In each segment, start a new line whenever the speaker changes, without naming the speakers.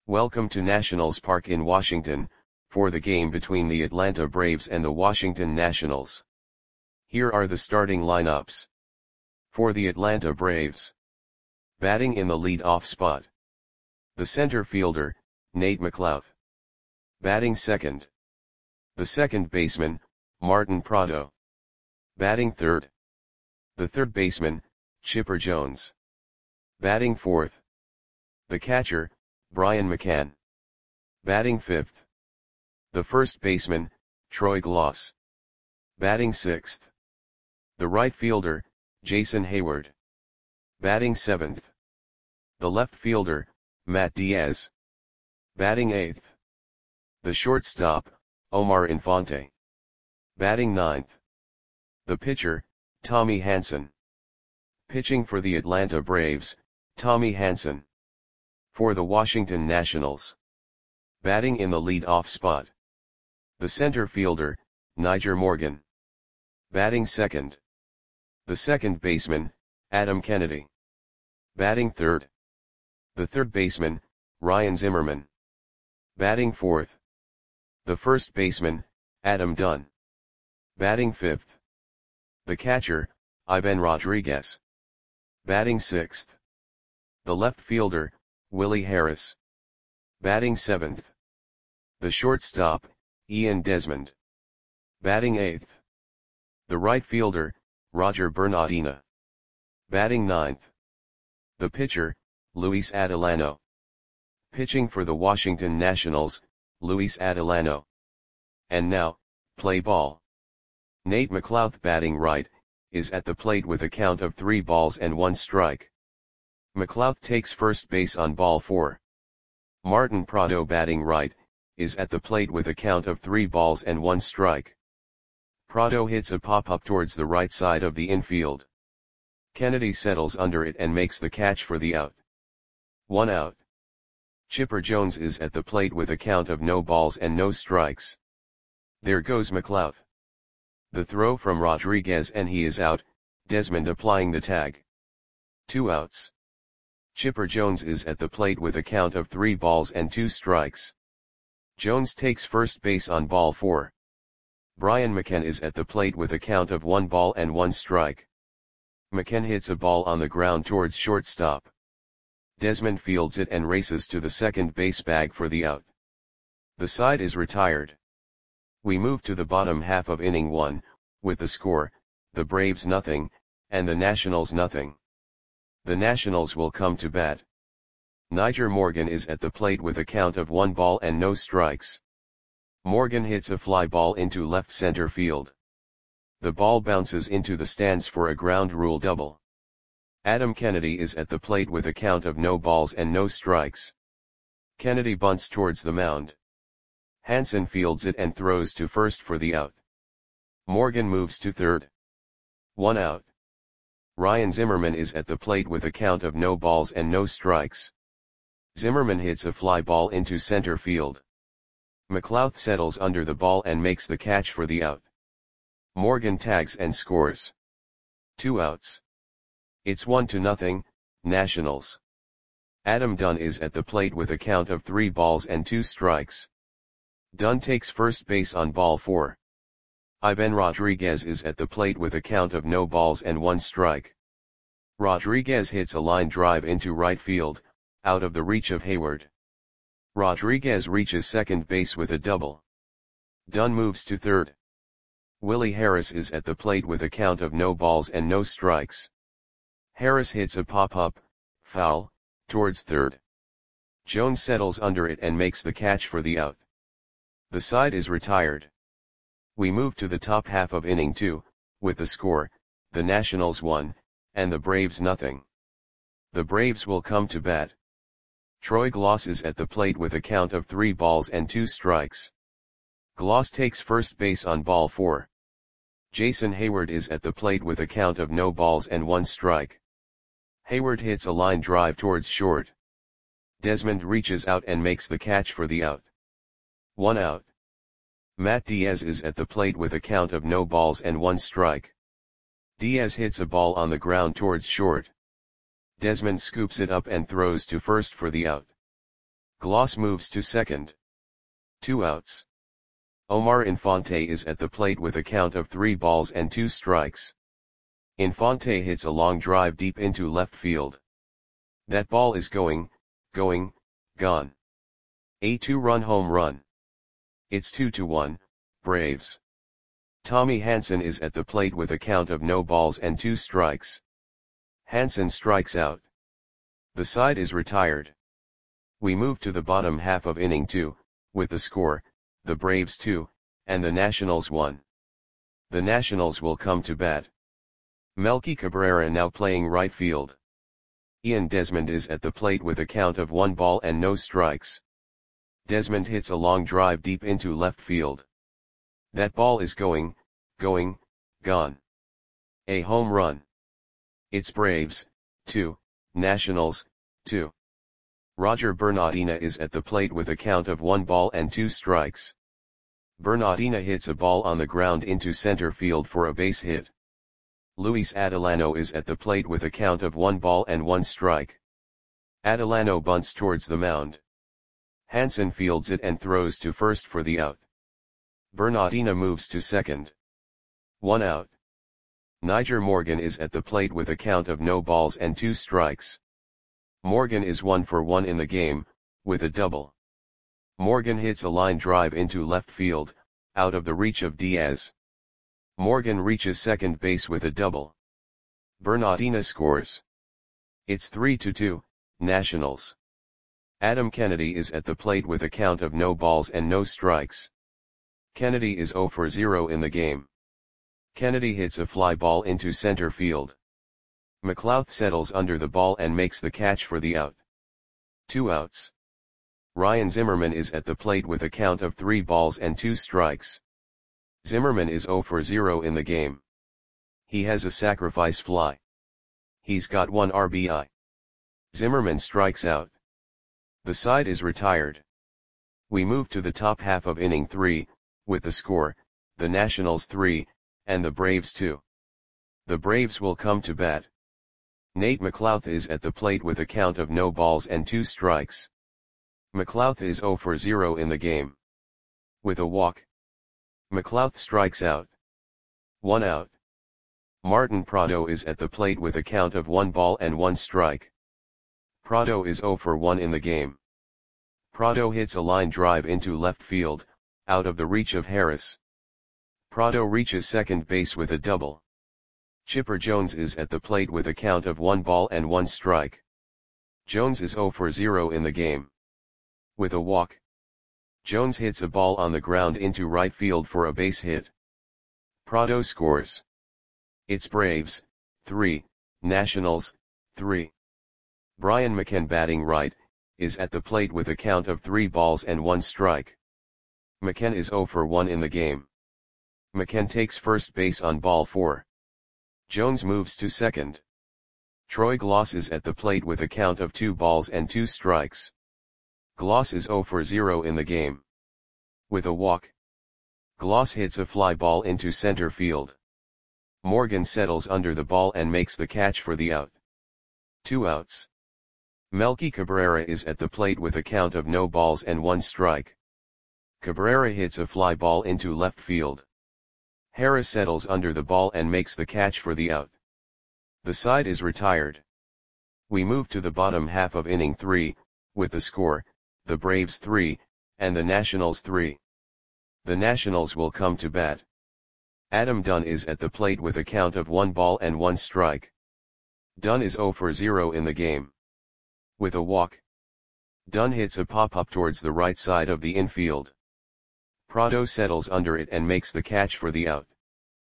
Welcome to Nationals Park in Washington, for the game between the Atlanta Braves and the Washington Nationals. Here are the starting lineups. For the Atlanta Braves. Batting in the lead-off spot. The center fielder, Nate McLouth. Batting second. The second baseman, Martin Prado. Batting third. The third baseman, Chipper Jones. Batting fourth. The catcher, Brian McCann. Batting fifth. The first baseman, Troy Glaus. Batting sixth. The right fielder, Jason Heyward. Batting seventh. The left fielder, Matt Diaz. Batting eighth. The shortstop, Omar Infante. Batting ninth. The pitcher, Tommy Hanson. Pitching for the Atlanta Braves, Tommy Hanson. For the Washington Nationals. Batting in the lead-off spot. The center fielder, Nyjer Morgan. Batting second. The second baseman, Adam Kennedy. Batting third. The third baseman, Ryan Zimmerman. Batting fourth. The first baseman, Adam Dunn. Batting fifth. The catcher, Ivan Rodriguez. Batting sixth. The left fielder, Willie Harris. Batting seventh. The shortstop, Ian Desmond. Batting eighth. The right fielder, Roger Bernardina. Batting ninth. The pitcher, Luis Adelano. Pitching for the Washington Nationals, Luis Adelano. And now, play ball. Nate McLouth batting right, is at the plate with a count of 3 balls and 1 strike. McLouth takes first base on ball 4. Martin Prado batting right, is at the plate with a count of 3 balls and 1 strike. Prado hits a pop-up towards the right side of the infield. Kennedy settles under it and makes the catch for the out. 1 out. Chipper Jones is at the plate with a count of no balls and no strikes. There goes McLouth. The throw from Rodriguez and he is out, Desmond applying the tag. 2 outs. Chipper Jones is at the plate with a count of 3 balls and 2 strikes. Jones takes first base on ball 4. Brian McCann is at the plate with a count of 1 ball and 1 strike. McCann hits a ball on the ground towards shortstop. Desmond fields it and races to the second base bag for the out. The side is retired. We move to the bottom half of inning 1, with the score, the Braves nothing, and the Nationals nothing. The Nationals will come to bat. Nyjer Morgan is at the plate with a count of 1 ball and no strikes. Morgan hits a fly ball into left center field. The ball bounces into the stands for a ground rule double. Adam Kennedy is at the plate with a count of no balls and no strikes. Kennedy bunts towards the mound. Hanson fields it and throws to first for the out. Morgan moves to third. 1 out. Ryan Zimmerman is at the plate with a count of no balls and no strikes. Zimmerman hits a fly ball into center field. McLouth settles under the ball and makes the catch for the out. Morgan tags and scores. 2 outs. It's 1-0, Nationals. Adam Dunn is at the plate with a count of 3 balls and 2 strikes. Dunn takes first base on ball 4. Ivan Rodriguez is at the plate with a count of no balls and 1 strike. Rodriguez hits a line drive into right field, out of the reach of Heyward. Rodriguez reaches second base with a double. Dunn moves to third. Willie Harris is at the plate with a count of no balls and no strikes. Harris hits a pop-up, foul, towards third. Jones settles under it and makes the catch for the out. The side is retired. We move to the top half of inning 2, with the score, the Nationals 1, and the Braves nothing. The Braves will come to bat. Troy Glaus is at the plate with a count of 3 balls and 2 strikes. Glaus takes first base on ball 4. Jason Heyward is at the plate with a count of no balls and 1 strike. Heyward hits a line drive towards short. Desmond reaches out and makes the catch for the out. 1 out. Matt Diaz is at the plate with a count of no balls and 1 strike. Diaz hits a ball on the ground towards short. Desmond scoops it up and throws to first for the out. Gloss moves to second. 2 outs. Omar Infante is at the plate with a count of 3 balls and 2 strikes. Infante hits a long drive deep into left field. That ball is going, gone. A 2-run home run. It's 2-1, Braves. Tommy Hanson is at the plate with a count of no balls and 2 strikes. Hanson strikes out. The side is retired. We move to the bottom half of inning 2, with the score, the Braves 2, and the Nationals 1. The Nationals will come to bat. Melky Cabrera now playing right field. Ian Desmond is at the plate with a count of 1 ball and no strikes. Desmond hits a long drive deep into left field. That ball is going, gone. A home run. It's Braves, 2, Nationals, 2. Roger Bernardina is at the plate with a count of 1 ball and 2 strikes. Bernardina hits a ball on the ground into center field for a base hit. Luis Adelano is at the plate with a count of 1 ball and 1 strike. Adelano bunts towards the mound. Hanson fields it and throws to first for the out. Bernardina moves to second. 1 out. Niger Morgan is at the plate with a count of no balls and 2 strikes. Morgan is 1 for 1 in the game, with a double. Morgan hits a line drive into left field, out of the reach of Diaz. Morgan reaches second base with a double. Bernardina scores. It's 3-2, Nationals. Adam Kennedy is at the plate with a count of no balls and no strikes. Kennedy is 0 for 0 in the game. Kennedy hits a fly ball into center field. McLouth settles under the ball and makes the catch for the out. 2 outs. Ryan Zimmerman is at the plate with a count of 3 balls and 2 strikes. Zimmerman is 0 for 0 in the game. He has a sacrifice fly. He's got 1 RBI. Zimmerman strikes out. The side is retired. We move to the top half of inning 3, with the score, the Nationals 3, and the Braves 2. The Braves will come to bat. Nate McLouth is at the plate with a count of no balls and 2 strikes. McLouth is 0 for 0 in the game. With a walk. McLouth strikes out. 1 out. Martin Prado is at the plate with a count of 1 ball and 1 strike. Prado is 0 for 1 in the game. Prado hits a line drive into left field, out of the reach of Harris. Prado reaches second base with a double. Chipper Jones is at the plate with a count of 1 ball and 1 strike. Jones is 0 for 0 in the game. With a walk. Jones hits a ball on the ground into right field for a base hit. Prado scores. It's Braves, 3, Nationals, 3. Brian McCann batting right, is at the plate with a count of 3 balls and 1 strike. McCann is 0 for 1 in the game. McCann takes first base on ball 4. Jones moves to second. Troy Gloss is at the plate with a count of 2 balls and 2 strikes. Gloss is 0 for 0 in the game. With a walk. Gloss hits a fly ball into center field. Morgan settles under the ball and makes the catch for the out. 2 outs. Melky Cabrera is at the plate with a count of no balls and 1 strike. Cabrera hits a fly ball into left field. Harris settles under the ball and makes the catch for the out. The side is retired. We move to the bottom half of inning 3, with the score, the Braves 3, and the Nationals 3. The Nationals will come to bat. Adam Dunn is at the plate with a count of 1 ball and 1 strike. Dunn is 0 for 0 in the game. With a walk. Dunn hits a pop-up towards the right side of the infield. Prado settles under it and makes the catch for the out.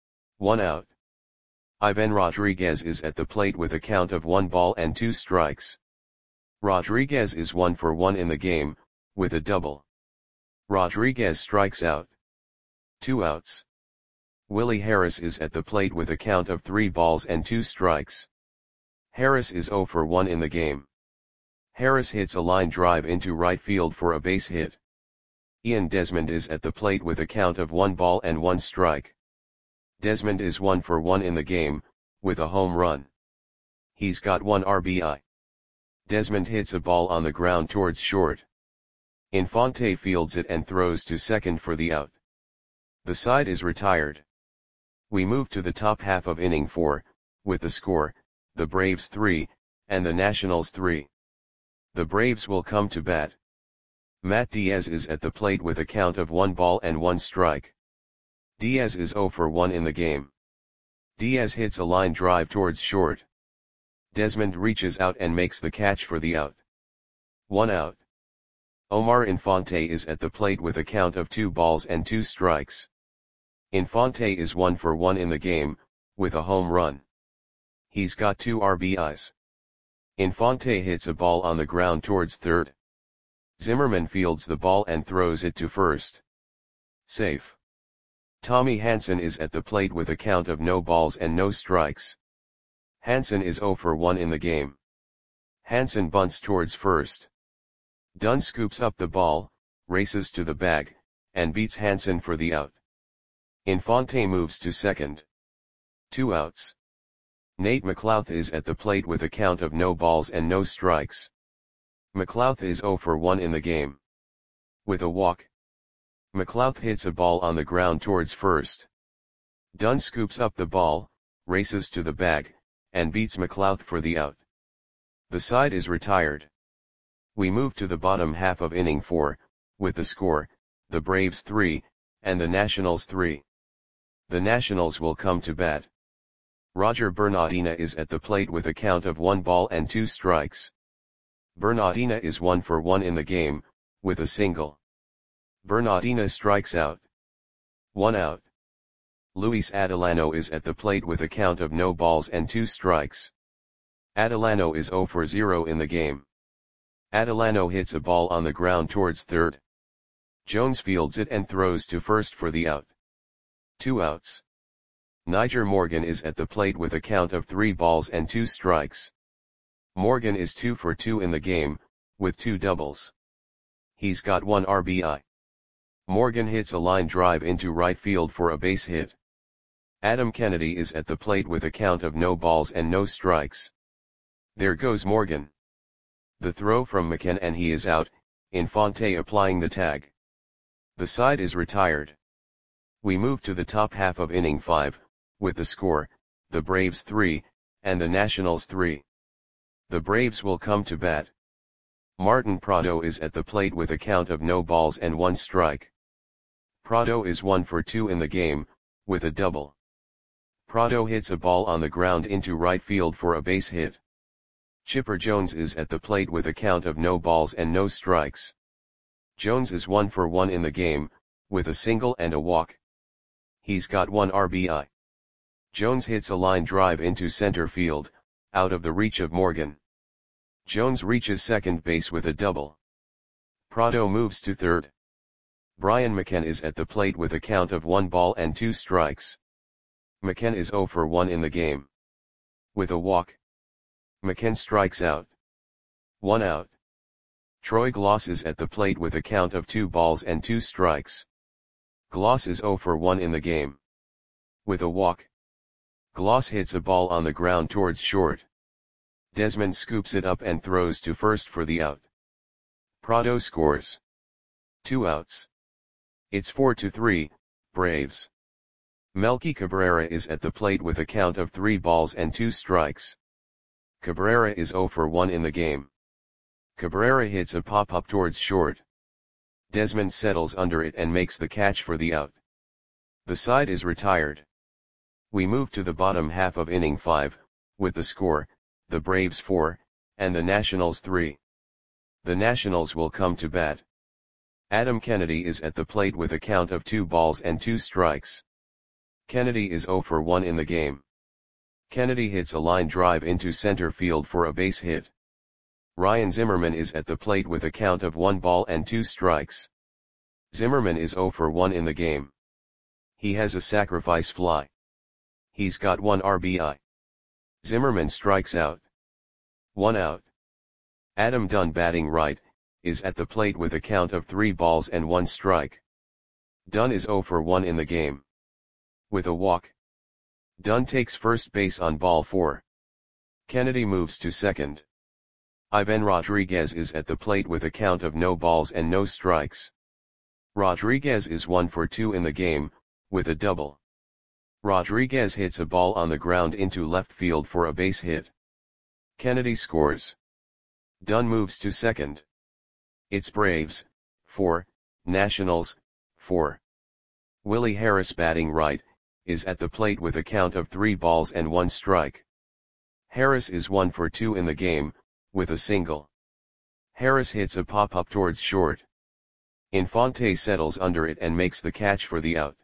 1 out. Ivan Rodriguez is at the plate with a count of 1 ball and 2 strikes. Rodriguez is 1 for 1 in the game, with a double. Rodriguez strikes out. 2 outs. Willie Harris is at the plate with a count of 3 balls and 2 strikes. Harris is 0 for 1 in the game. Harris hits a line drive into right field for a base hit. Ian Desmond is at the plate with a count of 1 ball and 1 strike. Desmond is 1 for 1 in the game, with a home run. He's got 1 RBI. Desmond hits a ball on the ground towards short. Infante fields it and throws to second for the out. The side is retired. We move to the top half of inning 4, with the score, the Braves 3, and the Nationals 3. The Braves will come to bat. Matt Diaz is at the plate with a count of 1 ball and 1 strike. Diaz is 0 for 1 in the game. Diaz hits a line drive towards short. Desmond reaches out and makes the catch for the out. 1 out. Omar Infante is at the plate with a count of 2 balls and 2 strikes. Infante is 1 for 1 in the game, with a home run. He's got 2 RBIs. Infante hits a ball on the ground towards third. Zimmerman fields the ball and throws it to first. Safe. Tommy Hanson is at the plate with a count of no balls and no strikes. Hanson is 0 for 1 in the game. Hanson bunts towards first. Dunn scoops up the ball, races to the bag, and beats Hanson for the out. Infante moves to second. 2 outs. Nate McLouth is at the plate with a count of no balls and no strikes. McLouth is 0 for 1 in the game. With a walk. McLouth hits a ball on the ground towards first. Dunn scoops up the ball, races to the bag, and beats McLouth for the out. The side is retired. We move to the bottom half of inning 4, with the score, the Braves 3, and the Nationals 3. The Nationals will come to bat. Roger Bernardina is at the plate with a count of 1 ball and 2 strikes. Bernardina is 1 for 1 in the game, with a single. Bernardina strikes out. 1 out. Luis Adelano is at the plate with a count of no balls and 2 strikes. Adelano is 0 for 0 in the game. Adelano hits a ball on the ground towards third. Jones fields it and throws to first for the out. 2 outs. Niger Morgan is at the plate with a count of 3 balls and 2 strikes. Morgan is 2 for 2 in the game, with 2 doubles. He's got 1 RBI. Morgan hits a line drive into right field for a base hit. Adam Kennedy is at the plate with a count of no balls and no strikes. There goes Morgan. The throw from McCann and he is out, Infante applying the tag. The side is retired. We move to the top half of inning 5, with the score, the Braves 3, and the Nationals 3. The Braves will come to bat. Martin Prado is at the plate with a count of no balls and 1 strike. Prado is 1 for 2 in the game, with a double. Prado hits a ball on the ground into right field for a base hit. Chipper Jones is at the plate with a count of no balls and no strikes. Jones is 1 for 1 in the game, with a single and a walk. He's got 1 RBI. Jones hits a line drive into center field, out of the reach of Morgan. Jones reaches second base with a double. Prado moves to third. Brian McCann is at the plate with a count of 1 ball and 2 strikes. McCann is 0 for 1 in the game. With a walk. McCann strikes out. 1 out. Troy Gloss is at the plate with a count of 2 balls and 2 strikes. Gloss is 0 for 1 in the game. With a walk. Gloss hits a ball on the ground towards short. Desmond scoops it up and throws to first for the out. Prado scores. 2 outs. It's 4-3, Braves. Melky Cabrera is at the plate with a count of 3 balls and 2 strikes. Cabrera is 0 for 1 in the game. Cabrera hits a pop-up towards short. Desmond settles under it and makes the catch for the out. The side is retired. We move to the bottom half of inning 5, with the score, the Braves 4, and the Nationals 3. The Nationals will come to bat. Adam Kennedy is at the plate with a count of 2 balls and 2 strikes. Kennedy is 0 for 1 in the game. Kennedy hits a line drive into center field for a base hit. Ryan Zimmerman is at the plate with a count of 1 ball and 2 strikes. Zimmerman is 0 for 1 in the game. He has a sacrifice fly. He's got 1 RBI. Zimmerman strikes out. 1 out. Adam Dunn, batting right, is at the plate with a count of 3 balls and 1 strike. Dunn is 0 for 1 in the game. With a walk. Dunn takes first base on ball 4. Kennedy moves to second. Ivan Rodriguez is at the plate with a count of no balls and no strikes. Rodriguez is 1 for 2 in the game, with a double. Rodriguez hits a ball on the ground into left field for a base hit. Kennedy scores. Dunn moves to second. It's Braves, 4, Nationals, 4. Willie Harris batting right, is at the plate with a count of 3 balls and 1 strike. Harris is 1 for 2 in the game, with a single. Harris hits a pop-up towards short. Infante settles under it and makes the catch for the out.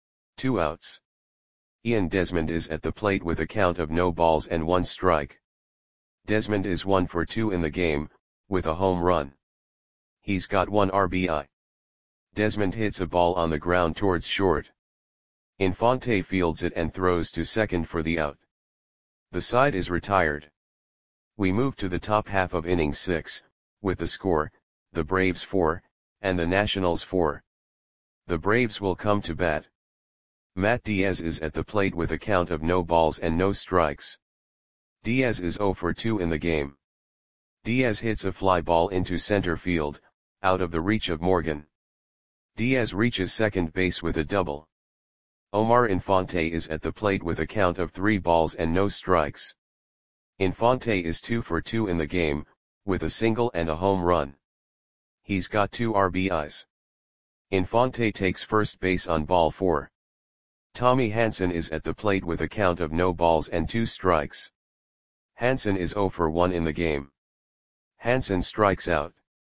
2 outs. Ian Desmond is at the plate with a count of no balls and 1 strike. Desmond is 1 for 2 in the game, with a home run. He's got 1 RBI. Desmond hits a ball on the ground towards short. Infante fields it and throws to second for the out. The side is retired. We move to the top half of inning 6, with the score, the Braves 4, and the Nationals 4. The Braves will come to bat. Matt Diaz is at the plate with a count of no balls and no strikes. Diaz is 0 for 2 in the game. Diaz hits a fly ball into center field, out of the reach of Morgan. Diaz reaches second base with a double. Omar Infante is at the plate with a count of 3 balls and no strikes. Infante is 2 for 2 in the game, with a single and a home run. He's got 2 RBIs. Infante takes first base on ball 4. Tommy Hanson is at the plate with a count of no balls and 2 strikes. Hanson is 0 for 1 in the game. Hanson strikes out.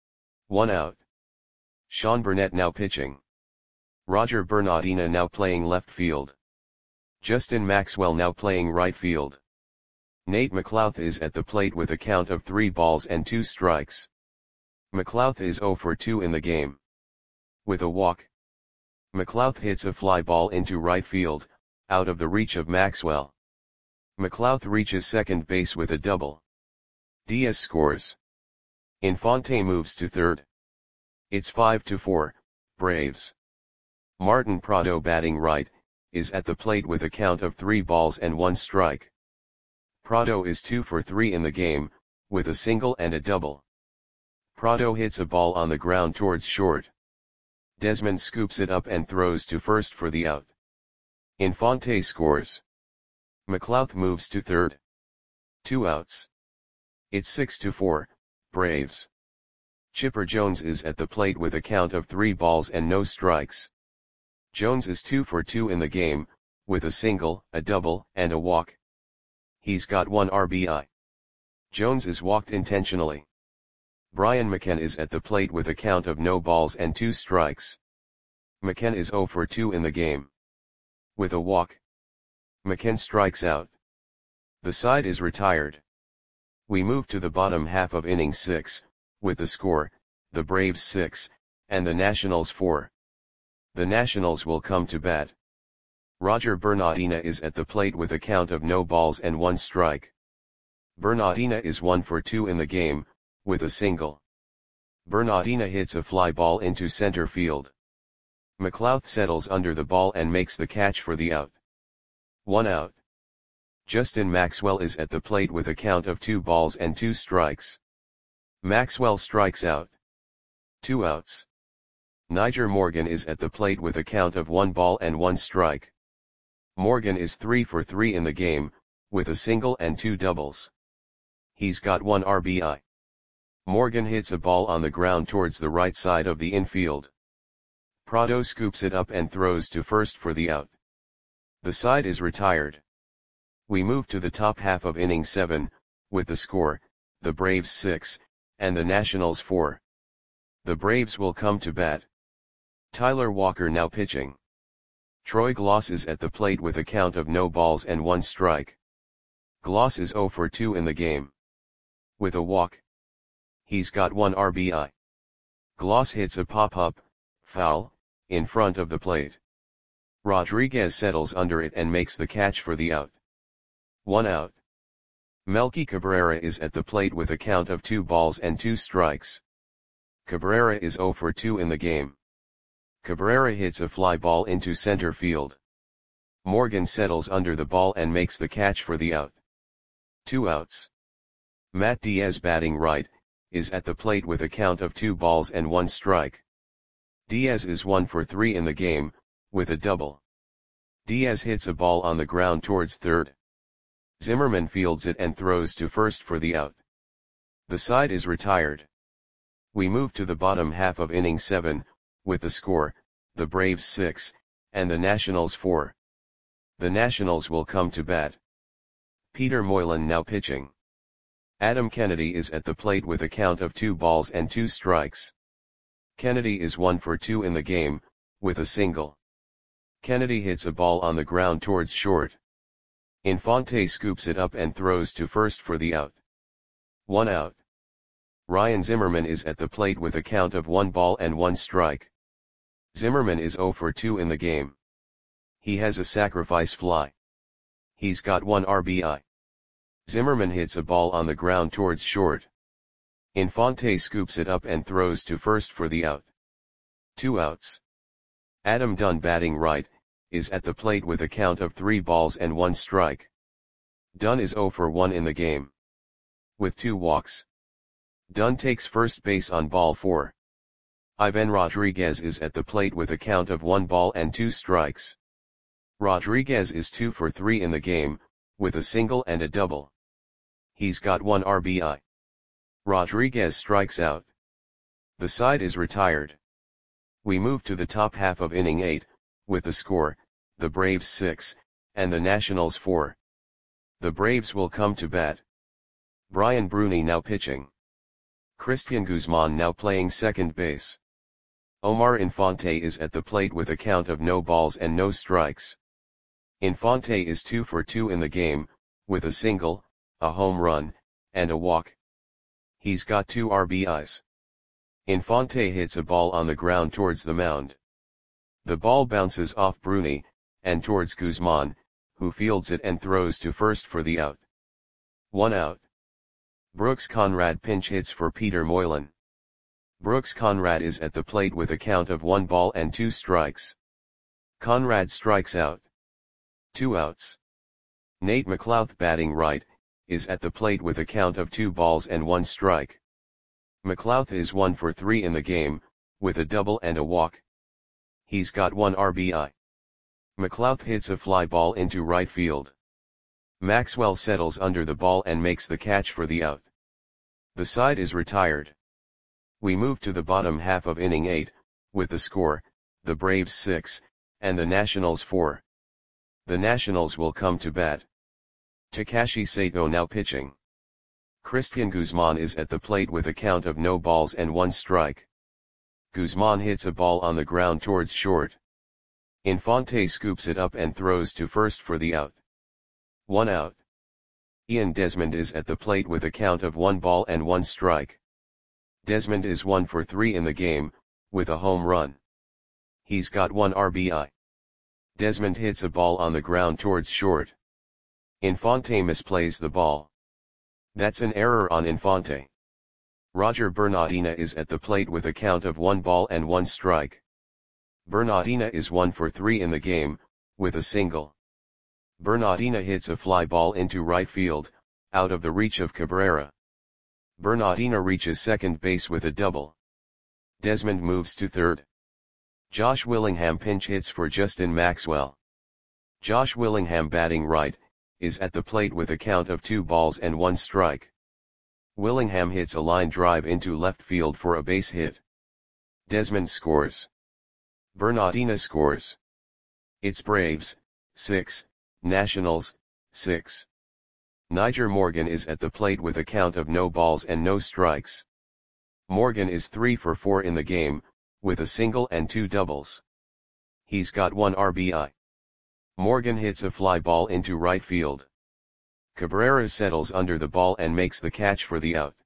1 out. Sean Burnett now pitching. Roger Bernardina now playing left field. Justin Maxwell now playing right field. Nate McLouth is at the plate with a count of 3 balls and 2 strikes. McLouth is 0 for 2 in the game. With a walk. McLouth hits a fly ball into right field, out of the reach of Maxwell. McLouth reaches second base with a double. Diaz scores. Infante moves to third. It's 5-4, Braves. Martin Prado batting right, is at the plate with a count of 3 balls and 1 strike. Prado is 2 for 3 in the game, with a single and a double. Prado hits a ball on the ground towards short. Desmond scoops it up and throws to first for the out. Infante scores. McLouth moves to third. 2 outs. It's 6-4, Braves. Chipper Jones is at the plate with a count of 3 balls and no strikes. Jones is 2 for 2 in the game, with a single, a double, and a walk. He's got 1 RBI. Jones is walked intentionally. Brian McKenna is at the plate with a count of no balls and 2 strikes. McKenna is 0 for 2 in the game. With a walk. McKenna strikes out. The side is retired. We move to the bottom half of inning 6, with the score, the Braves 6, and the Nationals 4. The Nationals will come to bat. Roger Bernardina is at the plate with a count of no balls and 1 strike. Bernardina is 1 for 2 in the game, with a single. Bernardina hits a fly ball into center field. McLouth settles under the ball and makes the catch for the out. 1 out. Justin Maxwell is at the plate with a count of 2 balls and 2 strikes. Maxwell strikes out. 2 outs. Niger Morgan is at the plate with a count of 1 ball and 1 strike. Morgan is 3 for 3 in the game, with a single and 2 doubles. He's got 1 RBI. Morgan hits a ball on the ground towards the right side of the infield. Prado scoops it up and throws to first for the out. The side is retired. We move to the top half of inning 7, with the score, the Braves 6, and the Nationals 4. The Braves will come to bat. Tyler Walker now pitching. Troy Gloss is at the plate with a count of no balls and 1 strike. Gloss is 0 for 2 in the game. With a walk. He's got 1 RBI. Gloss hits a pop-up, foul, in front of the plate. Rodriguez settles under it and makes the catch for the out. 1 out. Melky Cabrera is at the plate with a count of 2 balls and 2 strikes. Cabrera is 0 for 2 in the game. Cabrera hits a fly ball into center field. Morgan settles under the ball and makes the catch for the out. 2 outs. Matt Diaz batting right, is at the plate with a count of 2 balls and 1 strike. Diaz is 1 for 3 in the game, with a double. Diaz hits a ball on the ground towards third. Zimmerman fields it and throws to first for the out. The side is retired. We move to the bottom half of inning 7, with the score, the Braves 6, and the Nationals 4. The Nationals will come to bat. Peter Moylan now pitching. Adam Kennedy is at the plate with a count of 2 balls and 2 strikes. Kennedy is 1 for 2 in the game, with a single. Kennedy hits a ball on the ground towards short. Infante scoops it up and throws to first for the out. 1 out. Ryan Zimmerman is at the plate with a count of 1 ball and 1 strike. Zimmerman is 0 for 2 in the game. He has a sacrifice fly. He's got 1 RBI. Zimmerman hits a ball on the ground towards short. Infante scoops it up and throws to first for the out. 2 outs. Adam Dunn batting right, is at the plate with a count of 3 balls and 1 strike. Dunn is 0 for 1 in the game. With 2 walks. Dunn takes first base on ball 4. Ivan Rodriguez is at the plate with a count of 1 ball and 2 strikes. Rodriguez is 2 for 3 in the game, with a single and a double. He's got 1 RBI. Rodriguez strikes out. The side is retired. We move to the top half of inning 8, with the score, the Braves 6, and the Nationals 4. The Braves will come to bat. Brian Bruni now pitching. Christian Guzman now playing second base. Omar Infante is at the plate with a count of no balls and no strikes. Infante is 2 for 2 in the game, with a single, a home run, and a walk. He's got 2 RBIs. Infante hits a ball on the ground towards the mound. The ball bounces off Bruni, and towards Guzman, who fields it and throws to first for the out. 1 out. Brooks Conrad pinch hits for Peter Moylan. Brooks Conrad is at the plate with a count of 1 ball and 2 strikes. Conrad strikes out. 2 outs. Nate McLouth batting right, is at the plate with a count of 2 balls and 1 strike. McLouth is 1 for 3 in the game, with a double and a walk. He's got 1 RBI. McLouth hits a fly ball into right field. Maxwell settles under the ball and makes the catch for the out. The side is retired. We move to the bottom half of inning 8, with the score, the Braves 6, and the Nationals 4. The Nationals will come to bat. Takashi Sato now pitching. Christian Guzman is at the plate with a count of no balls and 1 strike. Guzman hits a ball on the ground towards short. Infante scoops it up and throws to first for the out. 1 out. Ian Desmond is at the plate with a count of 1 ball and 1 strike. Desmond is 1 for 3 in the game, with a home run. He's got 1 RBI. Desmond hits a ball on the ground towards short. Infante misplays the ball. That's an error on Infante. Roger Bernardina is at the plate with a count of 1 ball and 1 strike. Bernardina is 1 for 3 in the game, with a single. Bernardina hits a fly ball into right field, out of the reach of Cabrera. Bernardina reaches second base with a double. Desmond moves to third. Josh Willingham pinch hits for Justin Maxwell. Josh Willingham batting right, is at the plate with a count of 2 balls and 1 strike. Willingham hits a line drive into left field for a base hit. Desmond scores. Bernardina scores. It's Braves, 6, Nationals, 6. Niger Morgan is at the plate with a count of no balls and no strikes. Morgan is 3 for 4 in the game, with a single and 2 doubles. He's got 1 RBI. Morgan hits a fly ball into right field. Cabrera settles under the ball and makes the catch for the out.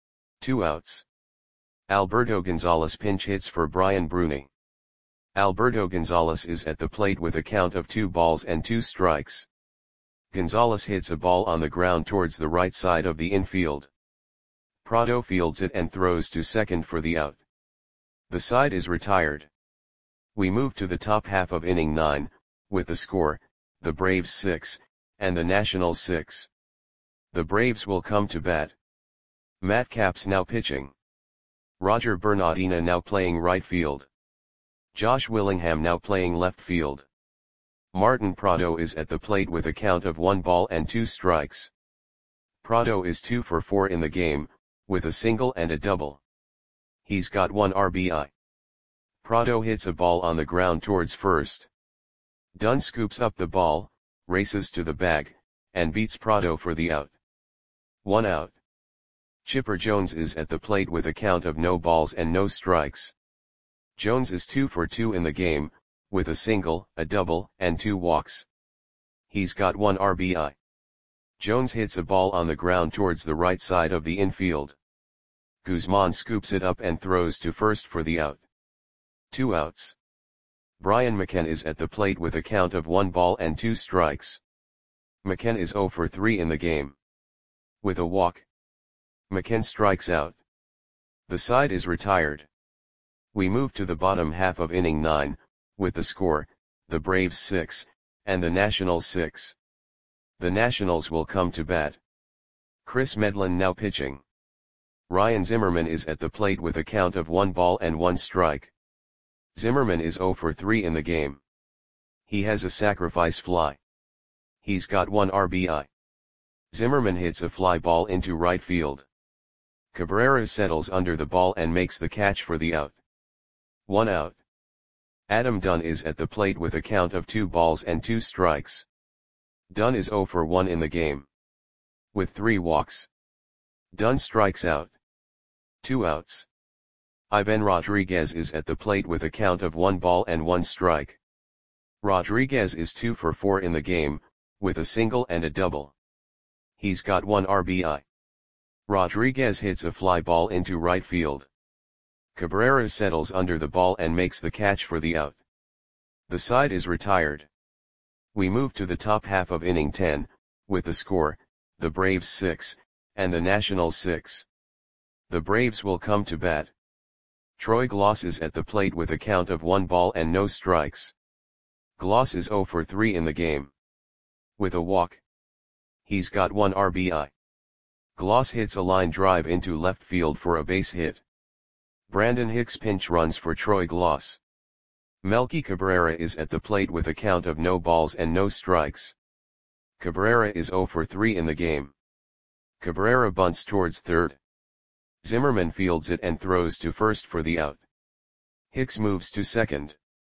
2 outs. Alberto Gonzalez pinch hits for Brian Bruni. Alberto Gonzalez is at the plate with a count of 2 balls and 2 strikes. Gonzalez hits a ball on the ground towards the right side of the infield. Prado fields it and throws to second for the out. The side is retired. We move to the top half of inning 9, with the score, the Braves 6, and the Nationals 6. The Braves will come to bat. Matt Capps now pitching. Roger Bernardina now playing right field. Josh Willingham now playing left field. Martin Prado is at the plate with a count of 1 ball and 2 strikes. Prado is 2 for 4 in the game, with a single and a double. He's got 1 RBI. Prado hits a ball on the ground towards first. Dunn scoops up the ball, races to the bag, and beats Prado for the out. 1 out. Chipper Jones is at the plate with a count of no balls and no strikes. Jones is 2 for 2 in the game, with a single, a double, and 2 walks. He's got 1 RBI. Jones hits a ball on the ground towards the right side of the infield. Guzman scoops it up and throws to first for the out. 2 outs. Brian McKenna is at the plate with a count of 1 ball and 2 strikes. McKenna is 0 for 3 in the game. With a walk, McKenna strikes out. The side is retired. We move to the bottom half of inning 9, with the score, the Braves 6, and the Nationals 6. The Nationals will come to bat. Chris Medlin now pitching. Ryan Zimmerman is at the plate with a count of 1 ball and 1 strike. Zimmerman is 0 for 3 in the game. He has a sacrifice fly. He's got 1 RBI. Zimmerman hits a fly ball into right field. Cabrera settles under the ball and makes the catch for the out. 1 out. Adam Dunn is at the plate with a count of 2 balls and 2 strikes. Dunn is 0 for 1 in the game. With 3 walks, Dunn strikes out. 2 outs. Ivan Rodriguez is at the plate with a count of 1 ball and 1 strike. Rodriguez is 2 for 4 in the game, with a single and a double. He's got 1 RBI. Rodriguez hits a fly ball into right field. Cabrera settles under the ball and makes the catch for the out. The side is retired. We move to the top half of inning 10, with the score, the Braves 6, and the Nationals 6. The Braves will come to bat. Troy Gloss is at the plate with a count of 1 ball and no strikes. Gloss is 0 for 3 in the game. With a walk, he's got 1 RBI. Gloss hits a line drive into left field for a base hit. Brandon Hicks pinch runs for Troy Gloss. Melky Cabrera is at the plate with a count of no balls and no strikes. Cabrera is 0 for 3 in the game. Cabrera bunts towards third. Zimmerman fields it and throws to first for the out. Hicks moves to second.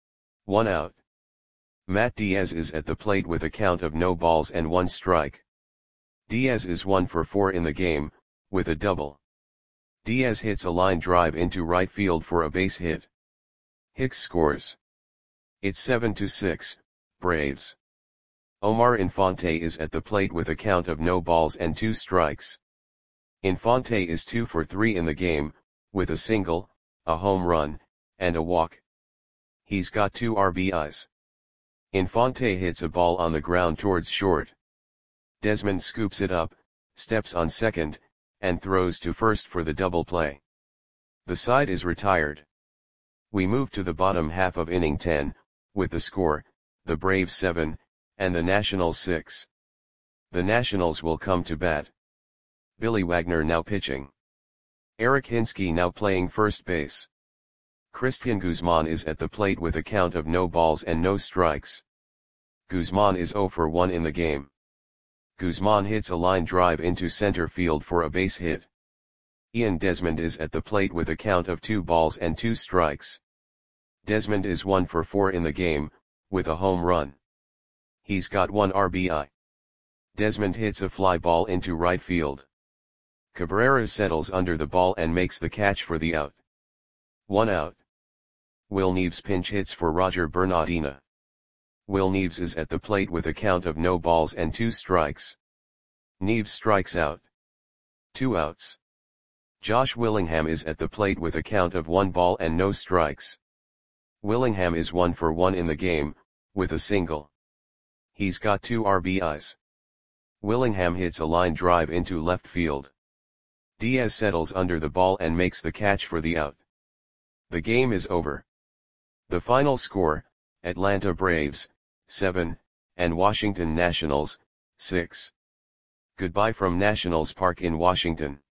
1 out. Matt Diaz is at the plate with a count of no balls and 1 strike. Diaz is 1 for 4 in the game, with a double. Diaz hits a line drive into right field for a base hit. Hicks scores. It's 7-6, Braves. Omar Infante is at the plate with a count of no balls and 2 strikes. Infante is 2 for 3 in the game, with a single, a home run, and a walk. He's got 2 RBIs. Infante hits a ball on the ground towards short. Desmond scoops it up, steps on second, and throws to first for the double play. The side is retired. We move to the bottom half of inning 10, with the score, the Braves 7, and the Nationals 6. The Nationals will come to bat. Billy Wagner now pitching. Eric Hinsky now playing first base. Christian Guzman is at the plate with a count of no balls and no strikes. Guzman is 0 for 1 in the game. Guzman hits a line drive into center field for a base hit. Ian Desmond is at the plate with a count of 2 balls and 2 strikes. Desmond is 1 for 4 in the game, with a home run. He's got 1 RBI. Desmond hits a fly ball into right field. Cabrera settles under the ball and makes the catch for the out. 1 out. Will Neves pinch hits for Roger Bernardina. Will Neves is at the plate with a count of no balls and 2 strikes. Neves strikes out. 2 outs. Josh Willingham is at the plate with a count of 1 ball and no strikes. Willingham is 1 for 1 in the game, with a single. He's got 2 RBIs. Willingham hits a line drive into left field. Diaz settles under the ball and makes the catch for the out. The game is over. The final score, Atlanta Braves, 7, and Washington Nationals, 6. Goodbye from Nationals Park in Washington.